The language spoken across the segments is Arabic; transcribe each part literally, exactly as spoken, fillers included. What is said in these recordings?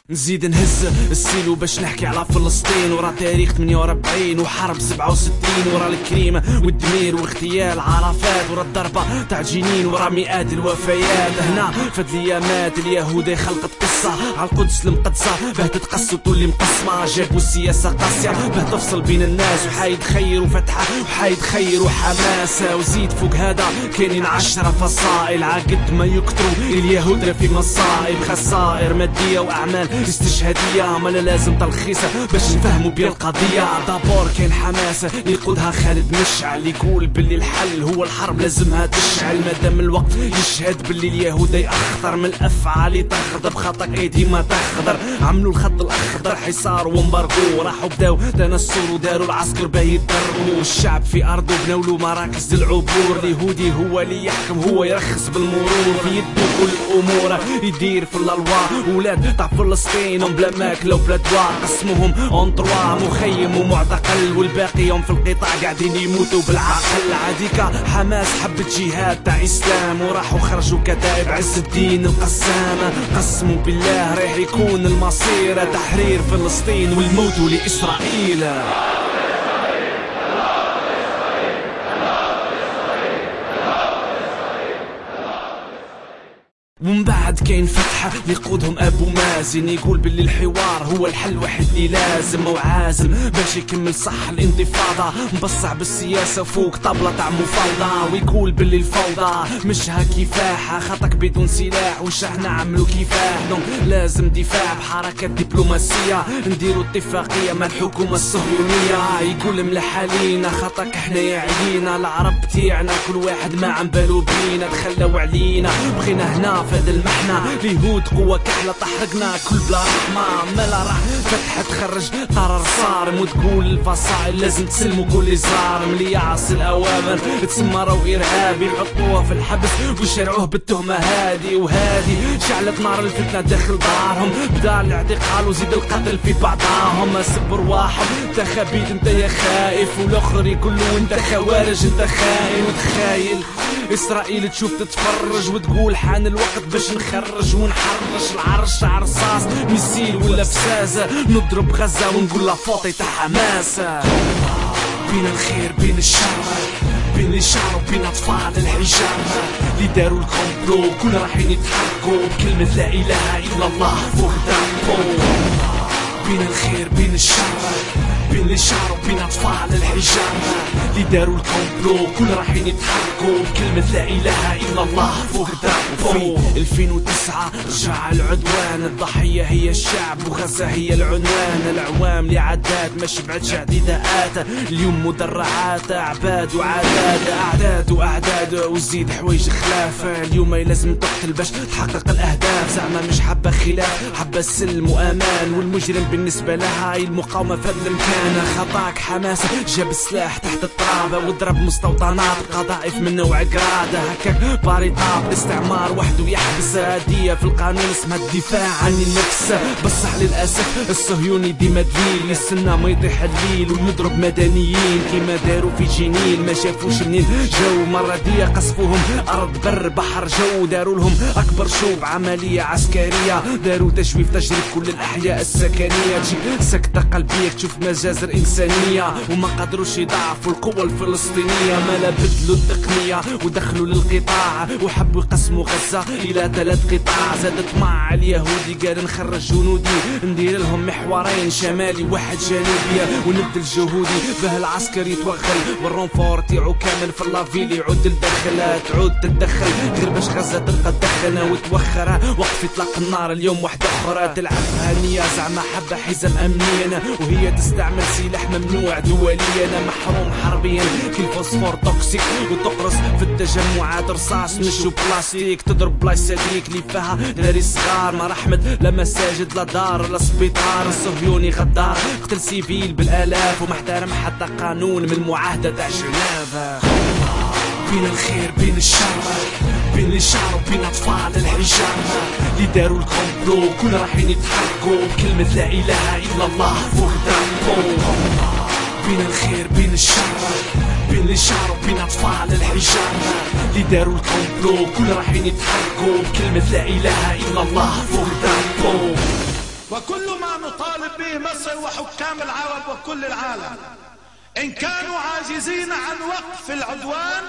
نزيد نهز السيلو باش نحكي على فلسطين ورا تاريخ ثمانية وأربعين وحرب سبعة وستين ورا الكريمة والدمير واغتيال عرفات ورا الضربة تاع جنين ورا مئات الوفيات. هنا فهاد الايامات اليهود خلقت قصة على القدس المقدسة باه تتقص وتولي مقسمة. جابوا السياسة قاسية باه تفصل بين الناس وحايد خير وفتحة وحايد خير وحماسة. وزيد فوق هذا كاينين عشرة فصائل عقد ما يكتروا اليهود في مصائب خسائر مادية وأعمال استشهادية ما لازم تلخيصة باش نفهموا بيا القضية. دابور كاين حماسة يقودها خالد مشعل يقول باللي الحل هو الحرب لازمها تشعل مادام الوقت يشهد باللي اليهود أخطر من الأفعال تغضب خطك ايدي ما تخضر. عملوا الخط الأخضر حصار ومبرقو راحوا بداو تنصروا وداروا العسكر باه يضربوا الشعب في أرضه بناولوا مراكز العبور. اليهودي هو اللي يحكم هو يرخص بالمرور في يده كل الأمور يدير في الألواء. ولاد تاع فلسطين بلا ماكلة وبلا دواء قسموهم اون تروا مخيم ومعتقل والباقيهم في القطاع قاعدين يموتوا بالعقل. عاديكا حماس حبت جهاد تاع اسلام وراحوا خرجوا كتائب عز الدين القسامة. قسموا بالله راح يكون المصير تحرير فلسطين والموت لإسرائيل. ومن بعد كاين فتحة يقودهم أبو مازن يقول باللي الحوار هو الحل الوحيد اللي لازم وعازم باش يكمل صح الانتفاضة. مبصع بالسياسة فوق طبلة تاع مفاوضة ويقول باللي الفوضى مشها كفاحة خطك بدون سلاح وش احنا عملوا كفاح. دونك لازم دفاع بحركات دبلوماسية نديروا اتفاقية مع الحكومة الصهيونية. يقول ملح علينا خطك احنا يا علينا العرب تيعنا كل واحد ما عم بالو بينا تخلوا علينا بغينا هنا فهاد المحنة اليهود قوة كحلة تحرقنا كل بلا رحمة. مالا راح فتحة تخرج قرار صارم وتقول الفصائل لازم تسلموا كل ظالم اللي يعصي الأوامر تسمى راهو إرهابي يحطوه في الحبس ويشرعوه بالتهمة هادي. وهادي شعلت نار الفتنة داخل دارهم بدا الاعتقال وزيد القتل في بعضهم. سب رواحهم انت خبيث انت يا خايف والاخر يقول له انت خوارج انت خاين. وتخايل إسرائيل تشوف تتفرج وتقول حان الوقت باش نخرج ونحرش العرش تاع رصاص ميسيل ولا فسازة نضرب غزة ونقول لا فوطي تاع حماسة. بين الخير بين الشر بين الشعر وبين أطفال الحجار اللي داروا الكومبلو كل رايحين يتحركوا بكلمة لا إله إلا الله فوق دربو. بين الخير بين الشر بين الشعر وبين أطفال الحجار اللي داروا الكومبلو كل رايحين يتحركوا بكلمة لا إله إلا الله فوق دربو. في ألفين وتسعة رجع العدوان الضحية هي الشعب وغزة هي العنوان. العوام اللي عدات ما شبعتش اعتداءات اليوم مدرعات عباد وعداد أعداد وأعداد وزيد حوايج خلافة. اليوم لازم تقتل باش تحقق الأهداف زعما مش حبة خلاف حبة سلم وأمان. والمجرم بالنسبة لها هي المقاومة في الإمكان. خطاك حماسة جاب السلاح تحت الترابة وضرب مستوطنات قذائف من نوع قرادة. هكاك باريطاب الاستعمار وحده يحبس هدية في القانون اسمها الدفاع عن النفس. بصح للأسف الصهيوني ديما دليل يستنى ما يطيح الليل ويضرب مدنيين كيما داروا في جنين ما شافوش منين جو. مرة دي قصفوهم أرض بر بحر جو داروا لهم أكبر شوب عملية عسكرية داروا تجويف تجريف كل الأحياء السكنية. تجي سكتة قلبية تشوف مجازر إنسانية وما قدروش يضعفوا القوة الفلسطينية. مالا بدلوا التقنية ودخلوا للقطاع وحبوا يقسموا غزة إلى ثلاث قطاع. زادت مع اليهودي قال نخرج جنودي ندير لهم محورين شمالي واحد جنوبي ونبدل جهودي باه العسكر يتوغل والرونفور تيعو كامل في اللافيل يعود الدخل تعود تتدخل غير باش غزة تلقى تدخلنا وتوخر وقف اطلاق النار. اليوم واحدة أخرى تلعبها نية زعما حبة حزام أمنيا وهي تستعمل سلاح ممنوع دوليا محروم حربيا كالفوسفور توكسيك وتقرص في التجمعات رصاص نشو بلاستيك تضرب بلايص هذيك اللي فيها دراري صغار ما رحمت لا مساجد لا دار لا سبيطار. الصهيوني غدار قتل سيفيل بالالاف وما احترم حتى قانون من المعاهدة تاع جنيف. بين الخير بين الشر بين الشعر وبين أطفال الحجار اللي داروا الكومبلو كل رايحين يتحركوا بكلمة لا إله إلا الله فوق دربو. بين الخير بين الشر بين الشعر وبين أطفال الحجار اللي داروا الكومبلو كل رايحين يتحركوا بكلمة لا إله إلا الله فوق دربو. وكل ما نطالب به مصر وحكام العرب وكل العالم، إن كانوا عاجزين عن وقف العدوان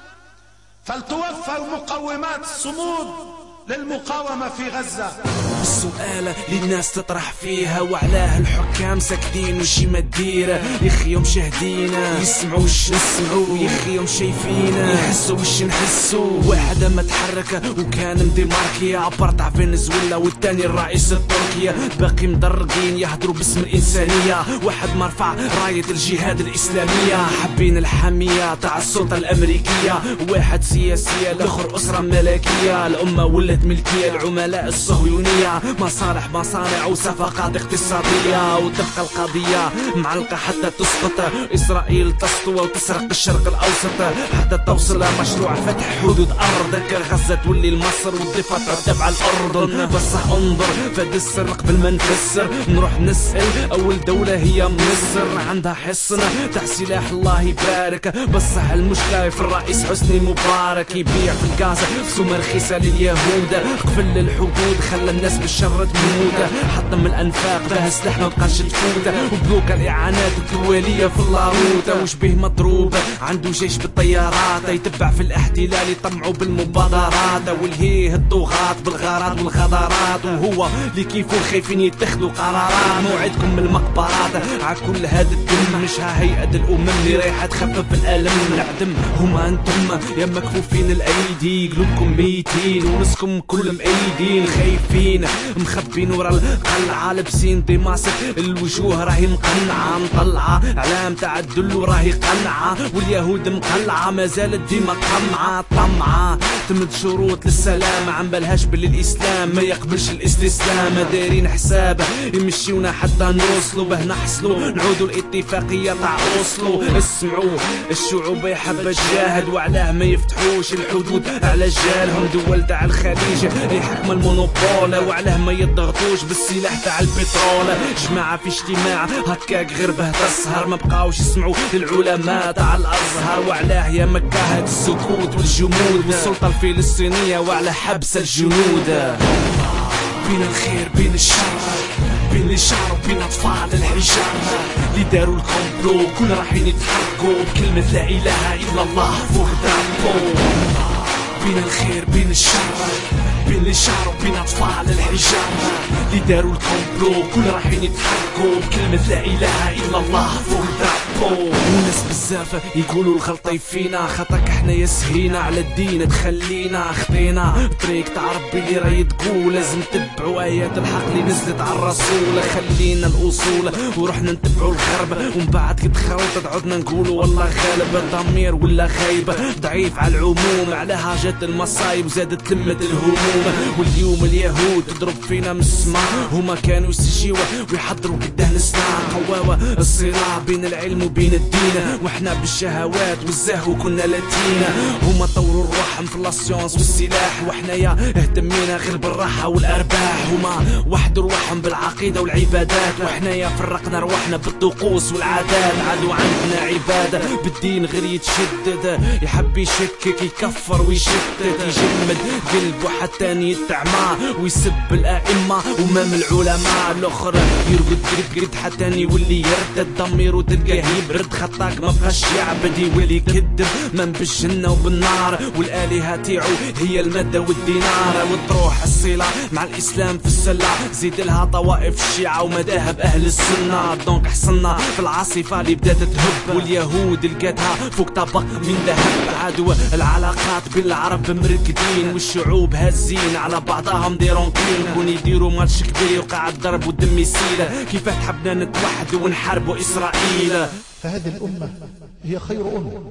فلتوفر مقومات الصمود للمقاومة في غزة. السؤال للناس تطرح فيها وعلاه الحكام ساكتين وشي ما تديره، يخيهم شاهدينا يسمعوا وش نسمعوا، يخيهم شايفينا يحسوا وش نحسوا. واحد ما تحرك وكان مديماركيا عبرت على فنزويلا والتاني الرئيس التركيا، باقي مدرقين يهضروا باسم الإنسانية. واحد ما رفع راية الجهاد الإسلامية، حابين الحمية تاع السلطة الأمريكية. واحد سياسية الآخر أسرة ملكية، الأمة ولت ملكية العملاء الصهيونية، مصالح مصانع وصفقات اقتصادية. وتبقى القضية معلقة حتى تسقط، إسرائيل تسطو وتسرق الشرق الأوسط حتى توصل مشروع فتح حدود أرضك. غزة تولي لمصر والضفة تعتب على الأردن. بصح انظر فد السر قبل ما نفسر، نروح نسأل أول دولة هي مصر، عندها حصن تاع سلاح الله يبارك. بصح المشكلة في الرئيس حسني مبارك، يبيع في الغازة سومة رخيصة لليهود، قفل الحدود خلى الناس بالشر تموت، حطم الأنفاق بها سلاح ما بقاش تفوت، وبلوك الإعانات الدولية في اللاروت. وش به مضروب عنده جيش بالطيارات، يتبع في الاحتلال يطمعوا بالمبادرات، والهيه الطغاة بالغارات والغدارات، وهو اللي كيفو خايفين يتخذوا قرارات. موعدكم من المقبرات ع كل هذا الدم، مش ها هيئة الأمم اللي رايحة تخفف الألم. العدم هما أنتم يا مكفوفين الأيدي، قلوبكم ميتين ونسكم كل مأيدين، خايفين مخبين ورا القلعة، لابسين دماسك الوجوه راهي مقنعة، مطلعة علام تاع الدل وراهي قنعة، واليهود مقلعة ما زالت ديما طمعة طمعة. تمد شروط للسلام عم بلهاش باللي الإسلام ما يقبلش الاستسلام، دايرين حسابه يمشيونا حتى نوصلوا به نحصلوا نعودوا الاتفاقية تاع اوسلو. اسمعوا الشعوب يحب تجاهد وعلاه ما يفتحوش الحدود على جالهم، دول تاع الخليج يحكم المونوبول وعلاه ما يضغطوش بالسلاح تاع البترول. جماعة في اجتماع هكاك غير به تسهر، ما بقاوش يسمعوا للعلماء تاع الازهر، وعلاه يا مكة هاد السكوت والجمود والسلطة الفلسطينية وعلى حبس الجنود. بين الخير بين الشر، بين الشعر وبين اطفال الحجار اللي داروا الكومبلو، كل رايحين يتحركوا بكلمة لا اله الا الله فوق دربو. بين الخير بين الشر، بين الشعر وبين اطفال الحجار اللي داروا الكومبلو، كل رايحين يتحركوا بكلمة لا اله الا الله فوق دربو. والناس بزاف يقولوا الغلطة فينا، خطاك احنا يا سهينا على الدين تخلينا خطينا طريق تاع ربي اللي راهي تقول، لازم نتبعوا ايات الحق اللي نزلت على الرسول. خلينا الاصول ورحنا نتبعوا الغرب، ومن بعد كي تخربطت عدنا نقولوا والله غالب. الضمير ولا خايب ضعيف على العموم، عليها جات المصايب وزادت لمة الهموم. واليوم اليهود تضرب فينا من السماء، هما كانوا يسجيوا ويحضروا قدام السنة. قواوة الصراع بين العلم وبين الدين، واحنا بالشهوات والزهو كنا لاتينا. هما طوروا الروح في السيونس والسلاح، واحنا يا اهتمينا غير بالراحة والارباح. هما وحدوا روحهم بالعقيدة والعبادات، واحنا يا فرقنا روحنا بالطقوس والعادات. عادوا عندنا عبادة بالدين غير يتشدد، يحب يشكك يكفر ويشتت، يجمد قلبه حتى يتعمى ويسب الائمة ومام العلماء. الاخر يرقد قد قد حتى يولي يرتد ضميره، تلقاه يبرد خطاك ما بقاش يعبد يولي كذب من بالجنة وبالنار. والآلهة تيعو هي المادة والدينار، وتروح الصلة مع الإسلام في السلة، زيد لها طوائف الشيعة ومذاهب أهل السنة. دونك حصلنا في العاصفة اللي بدات تهب، واليهود لقاتها فوق طبق من ذهب. عادوا العلاقات بين العرب مركدين، والشعوب هازين على بعضهم ديرونكين. كون يديروا ماتش كبير وقع الضرب والدم يسيل، كيفاه تحبنا نتوحد ونحاربوا إسرائيل. فهذه الأمة هي خير أمة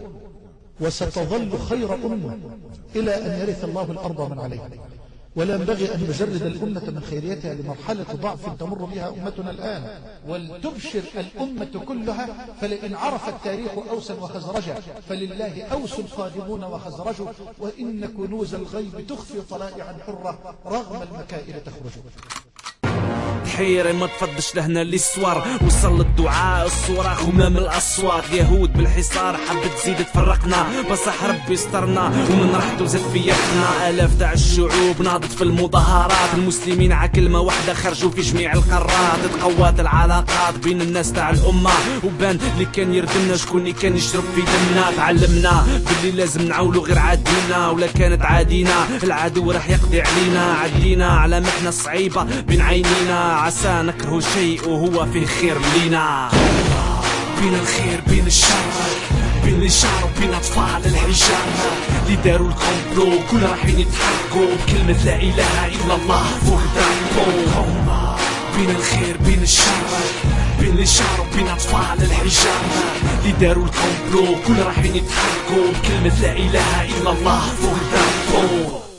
وستظل خير أمة إلى أن يرث الله الأرض من عليها، ولا ينبغي أن نجرد الأمة من خيريتها لمرحلة ضعف تمر بها أمتنا الآن. ولتبشر الأمة كلها، فلئن عرف التاريخ أوسا وخزرجا فلله أوس قادمون وخزرج، وإن كنوز الغيب تخفي طلائعا حرة رغم المكائد تخرج. تحيري ما تفضش لهنا اللي الصور. وصل الدعاء الصراخ ومام الاصوات، اليهود بالحصار حبت تزيد تفرقنا، بصح ربي استرنا ومن رحتو زاد فيقنا. الاف تاع الشعوب ناضت في المظاهرات، المسلمين ع كلمه واحده خرجوا في جميع القارات. تقوات العلاقات بين الناس تاع الامه، وبان اللي كان يردمنا شكون اللي كان يشرب في دمنا. تعلمنا باللي لازم نعاولوا غير عادينا، ولا كانت عادينا العدو راح يقضي علينا. عدينا على محنه صعيبه بين عينينا، عسى نكره شيء وهو فيه خير لينا. بين الخير بين الشر، بين الاشاره وبين اطفال الحجار اللي داروا الكومبلو، كل رايحين يتحركوا بكلمه لا اله الا الله فوق دربو. بين الخير بين الشر، بين الاشاره وبين اطفال الحجار اللي داروا الكومبلو، كل رايحين يتحركوا بكلمه لا اله الا الله فوق دربو.